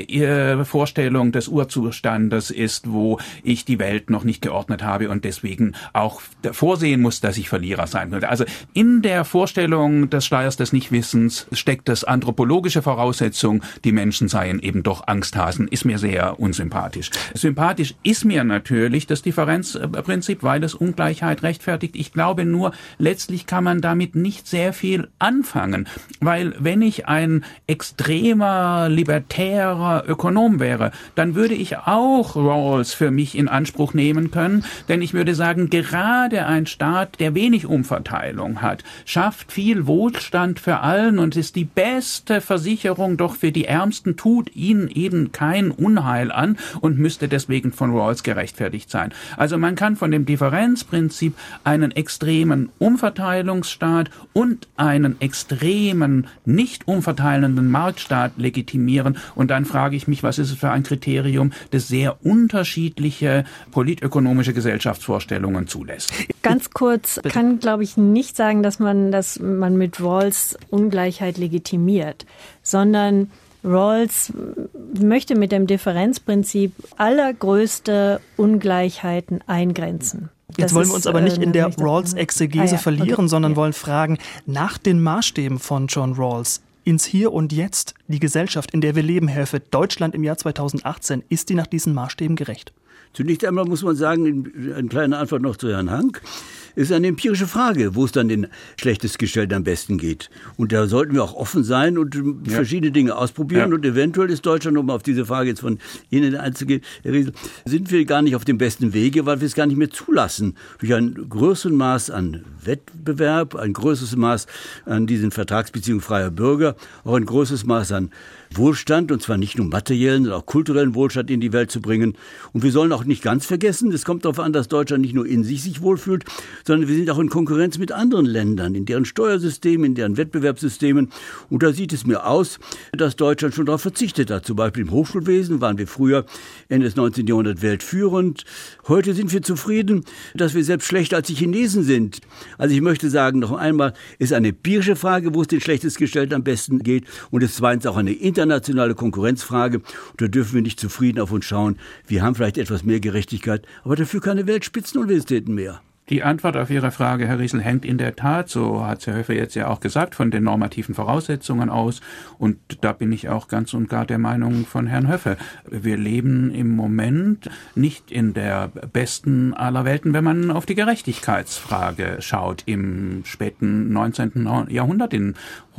äh, Vorstellung des Urzustandes ist, wo ich die Welt noch nicht geordnet habe und deswegen auch vorsehen muss, dass ich Verlierer sein würde. Also in der Vorstellung des Schleiers des Nichtwissens steckt das anthropologische Voraussetzung, die Menschen seien eben doch Angsthasen, ist mir sehr unsympathisch. Sympathisch ist mir natürlich das Differenzprinzip, weil es Ungleichheit rechtfertigt. Ich glaube nur, letztlich kann man damit nicht sehr viel anfangen, weil wenn ich ein extremer, libertärer Ökonom wäre, dann würde ich auch Rawls für mich in Anspruch nehmen können, denn ich würde sagen, gerade ein Staat, der wenig Umverteilung hat, schafft viel Wohlstand für allen und ist die beste Versicherung doch für die Ärmsten, tut ihnen eben kein Unheil an und müsste deswegen von Rawls gerechtfertigt sein. Also man kann von dem Differenzprinzip einen extremen Umverteilungsstaat und einen extremen, nicht umverteilenden Marktstaat legitimieren und dann frage ich mich, was ist es für ein Kriterium, das sehr unterschiedliche politökonomische Gesellschaftsvorstellungen zulässt. Ganz kurz, Bitte. kann, glaube ich, nicht sagen, dass man, dass man mit Rawls Ungleichheit legitimiert, sondern Rawls möchte mit dem Differenzprinzip allergrößte Ungleichheiten eingrenzen. Jetzt Das wollen ist, wir uns aber nicht äh, in der nämlich das- Rawls-Exegese Ah, ja, verlieren, okay, sondern ja. wollen fragen, nach den Maßstäben von John Rawls, ins Hier und Jetzt, die Gesellschaft, in der wir leben, Herr Höffe, Deutschland im Jahr zweitausendachtzehn, ist die nach diesen Maßstäben gerecht? Zunächst einmal muss man sagen, eine kleine Antwort noch zu Herrn Hank, ist eine empirische Frage, wo es dann den Schlechtestgestellten am besten geht. Und da sollten wir auch offen sein und ja. verschiedene Dinge ausprobieren. Ja. Und eventuell ist Deutschland, um auf diese Frage jetzt von Ihnen einzugehen, Herr Riesel, sind wir gar nicht auf dem besten Wege, weil wir es gar nicht mehr zulassen. Durch ein größeres Maß an Wettbewerb, ein größeres Maß an diesen Vertragsbeziehungen freier Bürger, auch ein größeres Maß an Wohlstand, und zwar nicht nur materiellen, sondern auch kulturellen Wohlstand in die Welt zu bringen. Und wir sollen auch nicht ganz vergessen, es kommt darauf an, dass Deutschland nicht nur in sich sich wohlfühlt, sondern wir sind auch in Konkurrenz mit anderen Ländern, in deren Steuersystemen, in deren Wettbewerbssystemen. Und da sieht es mir aus, dass Deutschland schon darauf verzichtet hat. Zum Beispiel im Hochschulwesen waren wir früher Ende des neunzehnten Jahrhunderts weltführend. Heute sind wir zufrieden, dass wir selbst schlechter als die Chinesen sind. Also ich möchte sagen, noch einmal, ist eine empirische Frage, wo es den Schlechtestgestellten am besten geht. Und es ist zweitens auch eine internationale Konkurrenzfrage. Und da dürfen wir nicht zufrieden auf uns schauen. Wir haben vielleicht etwas mehr Gerechtigkeit, aber dafür keine Weltspitzenuniversitäten mehr. Die Antwort auf Ihre Frage, Herr Riesel, hängt in der Tat, so hat Herr Höffe jetzt ja auch gesagt, von den normativen Voraussetzungen aus. Und da bin ich auch ganz und gar der Meinung von Herrn Höffe. Wir leben im Moment nicht in der besten aller Welten, wenn man auf die Gerechtigkeitsfrage schaut. Im späten neunzehnten Jahrhundert, in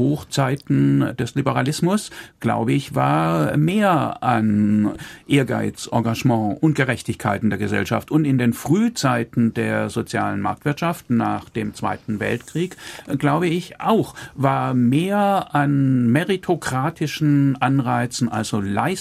Hochzeiten des Liberalismus, glaube ich, war mehr an Ehrgeiz, Engagement und Gerechtigkeit in der Gesellschaft. Und in den Frühzeiten der sozialen Marktwirtschaft nach dem Zweiten Weltkrieg, glaube ich auch, war mehr an meritokratischen Anreizen, also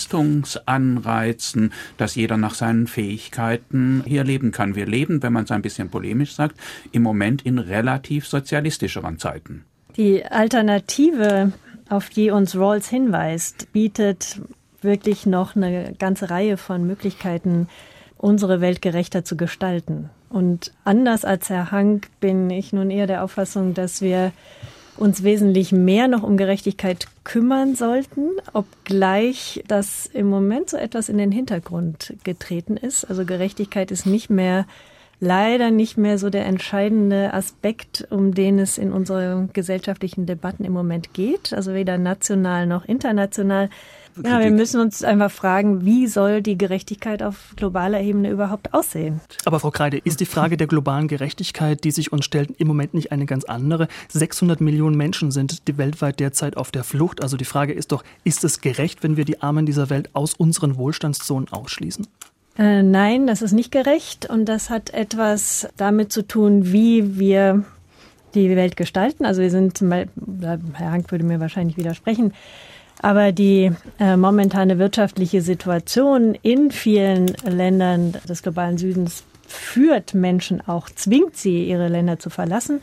Leistungsanreizen, dass jeder nach seinen Fähigkeiten hier leben kann. Wir leben, wenn man es ein bisschen polemisch sagt, im Moment in relativ sozialistischeren Zeiten. Die Alternative, auf die uns Rawls hinweist, bietet wirklich noch eine ganze Reihe von Möglichkeiten, unsere Welt gerechter zu gestalten. Und anders als Herr Hank bin ich nun eher der Auffassung, dass wir uns wesentlich mehr noch um Gerechtigkeit kümmern sollten, obgleich das im Moment so etwas in den Hintergrund getreten ist. Also Gerechtigkeit ist nicht mehr, leider nicht mehr so der entscheidende Aspekt, um den es in unseren gesellschaftlichen Debatten im Moment geht. Also weder national noch international. Ja, wir müssen uns einfach fragen, wie soll die Gerechtigkeit auf globaler Ebene überhaupt aussehen? Aber Frau Kreide, ist die Frage der globalen Gerechtigkeit, die sich uns stellt, im Moment nicht eine ganz andere? sechshundert Millionen Menschen sind die weltweit derzeit auf der Flucht. Also die Frage ist doch, ist es gerecht, wenn wir die Armen dieser Welt aus unseren Wohlstandszonen ausschließen? Äh, nein, das ist nicht gerecht. Und das hat etwas damit zu tun, wie wir die Welt gestalten. Also wir sind, Herr Hank würde mir wahrscheinlich widersprechen, Aber die äh, momentane wirtschaftliche Situation in vielen Ländern des globalen Südens führt Menschen auch, zwingt sie, ihre Länder zu verlassen.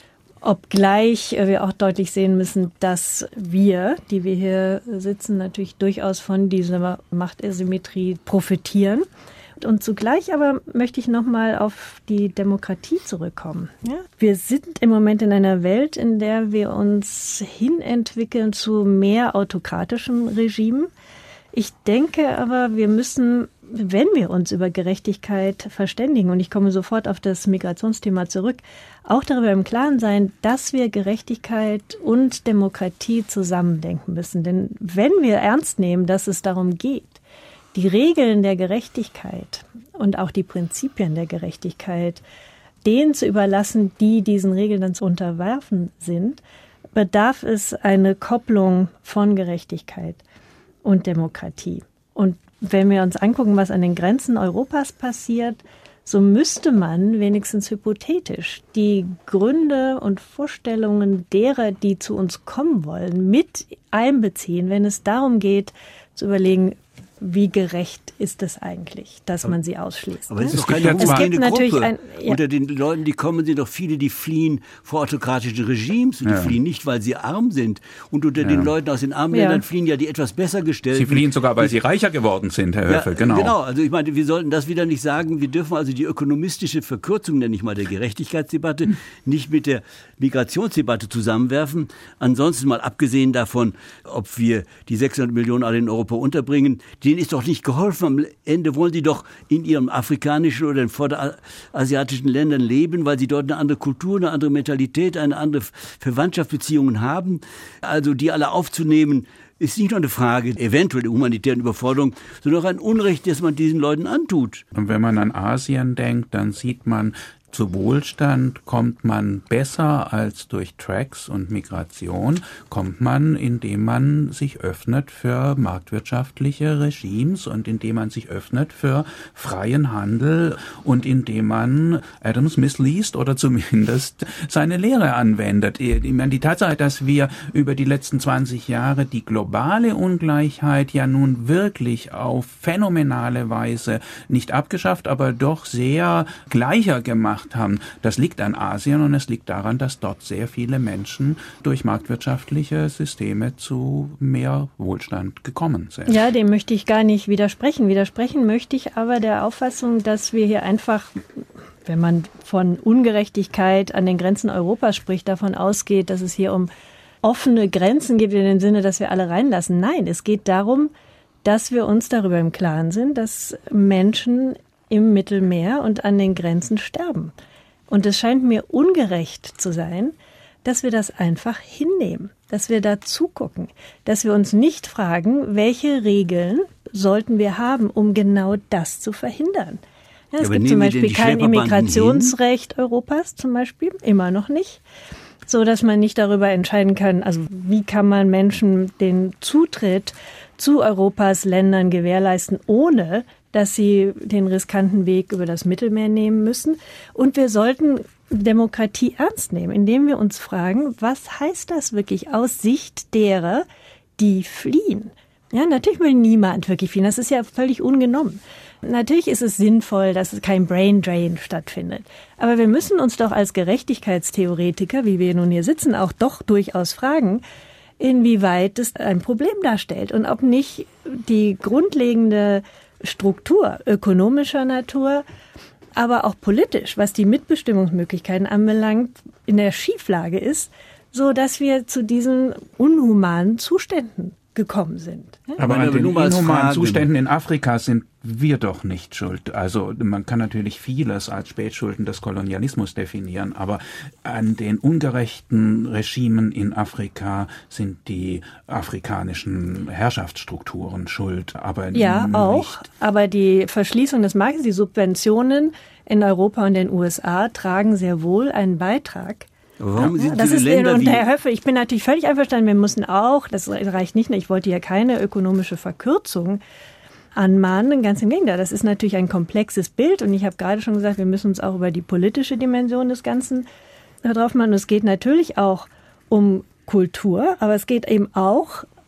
Obgleich wir auch deutlich sehen müssen, dass wir, die wir hier sitzen, natürlich durchaus von dieser Machtasymmetrie profitieren. Und zugleich aber möchte ich nochmal auf die Demokratie zurückkommen. Ja? Wir sind im Moment in einer Welt, in der wir uns hinentwickeln zu mehr autokratischen Regimen. Ich denke aber, wir müssen, wenn wir uns über Gerechtigkeit verständigen, und ich komme sofort auf das Migrationsthema zurück, auch darüber im Klaren sein, dass wir Gerechtigkeit und Demokratie zusammendenken müssen. Denn wenn wir ernst nehmen, dass es darum geht, die Regeln der Gerechtigkeit und auch die Prinzipien der Gerechtigkeit denen zu überlassen, die diesen Regeln dann zu unterwerfen sind, bedarf es eine Kopplung von Gerechtigkeit und Demokratie. Und wenn wir uns angucken, was an den Grenzen Europas passiert, so müsste man wenigstens hypothetisch die Gründe und Vorstellungen derer, die zu uns kommen wollen, mit einbeziehen, wenn es darum geht, zu überlegen, wie gerecht ist es eigentlich, dass man sie ausschließt. Aber es ist doch Es keine gibt ja homogene natürlich Gruppe. ein- ja. Unter den Leuten, die kommen, sind doch viele, die fliehen vor autokratischen Regimes. Und die Ja. fliehen nicht, weil sie arm sind. Und unter den Ja. Leuten aus den armen Ja. Ländern fliehen ja die etwas besser gestellten. Sie fliehen sogar, weil sie reicher geworden sind, Herr Höfel. Genau. Genau, also ich meine, wir sollten das wieder nicht sagen. Wir dürfen also die ökonomistische Verkürzung, nenne ich mal, der Gerechtigkeitsdebatte, Hm. nicht mit der Migrationsdebatte zusammenwerfen. Ansonsten mal abgesehen davon, ob wir die sechshundert Millionen alle in Europa unterbringen, denen ist doch nicht geholfen. Am Ende wollen die doch in ihren afrikanischen oder in vorderasiatischen Ländern leben, weil sie dort eine andere Kultur, eine andere Mentalität, eine andere Verwandtschaftsbeziehungen haben. Also die alle aufzunehmen, ist nicht nur eine Frage eventuell der humanitären Überforderung, sondern auch ein Unrecht, das man diesen Leuten antut. Und wenn man an Asien denkt, dann sieht man, zu Wohlstand kommt man besser als durch Tracks und Migration, kommt man, indem man sich öffnet für marktwirtschaftliche Regimes und indem man sich öffnet für freien Handel und indem man Adam Smith liest oder zumindest seine Lehre anwendet. Ich meine, die Tatsache, dass wir über die letzten zwanzig Jahre die globale Ungleichheit ja nun wirklich auf phänomenale Weise nicht abgeschafft, aber doch sehr gleicher gemacht haben. Das liegt an Asien und es liegt daran, dass dort sehr viele Menschen durch marktwirtschaftliche Systeme zu mehr Wohlstand gekommen sind. Ja, dem möchte ich gar nicht widersprechen. Widersprechen möchte ich aber der Auffassung, dass wir hier einfach, wenn man von Ungerechtigkeit an den Grenzen Europas spricht, davon ausgeht, dass es hier um offene Grenzen gibt in dem Sinne, dass wir alle reinlassen. Nein, es geht darum, dass wir uns darüber im Klaren sind, dass Menschen im Mittelmeer und an den Grenzen sterben. Und es scheint mir ungerecht zu sein, dass wir das einfach hinnehmen, dass wir da zugucken, dass wir uns nicht fragen, welche Regeln sollten wir haben, um genau das zu verhindern. Ja, es aber gibt zum nehmen wir denn Beispiel die kein Schlepperbanden Immigrationsrecht Europas, zum Beispiel, immer noch nicht, so dass man nicht darüber entscheiden kann, also wie kann man Menschen den Zutritt zu Europas Ländern gewährleisten, ohne dass sie den riskanten Weg über das Mittelmeer nehmen müssen. Und wir sollten Demokratie ernst nehmen, indem wir uns fragen, was heißt das wirklich aus Sicht derer, die fliehen? Ja, natürlich will niemand wirklich fliehen. Das ist ja völlig ungenommen. Natürlich ist es sinnvoll, dass es kein Brain Drain stattfindet. Aber wir müssen uns doch als Gerechtigkeitstheoretiker, wie wir nun hier sitzen, auch doch durchaus fragen, inwieweit es ein Problem darstellt und ob nicht die grundlegende Struktur ökonomischer Natur, aber auch politisch, was die Mitbestimmungsmöglichkeiten anbelangt, in der Schieflage ist, so dass wir zu diesen unhumanen Zuständen gekommen sind. Ja? Aber Meine, an den nur mal als inhumanen Frage. Zuständen in Afrika sind wir doch nicht schuld. Also man kann natürlich vieles als Spätschulden des Kolonialismus definieren, aber an den ungerechten Regimen in Afrika sind die afrikanischen Herrschaftsstrukturen schuld. Aber Ja, nicht auch. Aber die Verschließung des Marktes, die Subventionen in Europa und den U S A tragen sehr wohl einen Beitrag. Aber warum Ja, sind das diese ist, Länder und wie... Herr Höfel, ich bin natürlich völlig einverstanden, wir müssen auch, das reicht nicht, ich wollte ja keine ökonomische Verkürzung anmahnen, ganz im Gegenteil. Das ist natürlich ein komplexes Bild und ich habe gerade schon gesagt, wir müssen uns auch über die politische Dimension des Ganzen drauf machen. Und es geht natürlich auch um Kultur, aber es geht eben auch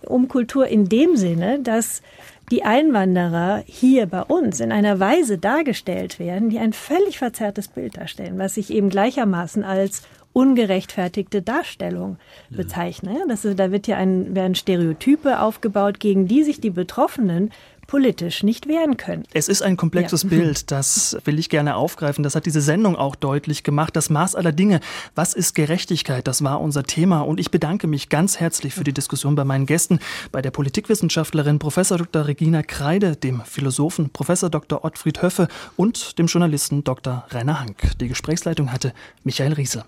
um Kultur in dem Sinne, dass die Einwanderer hier bei uns in einer Weise dargestellt werden, die ein völlig verzerrtes Bild darstellen, was ich eben gleichermaßen als ungerechtfertigte Darstellung bezeichne. Das ist, da wird ja ein, werden Stereotype aufgebaut, gegen die sich die Betroffenen politisch nicht wehren können. Es ist ein komplexes ja. Bild, das will ich gerne aufgreifen. Das hat diese Sendung auch deutlich gemacht. Das Maß aller Dinge. Was ist Gerechtigkeit? Das war unser Thema. Und ich bedanke mich ganz herzlich für die Diskussion bei meinen Gästen, bei der Politikwissenschaftlerin Professor Doktor Regina Kreide, dem Philosophen Professor Doktor Ottfried Höffe und dem Journalisten Doktor Rainer Hank. Die Gesprächsleitung hatte Michael Riesel.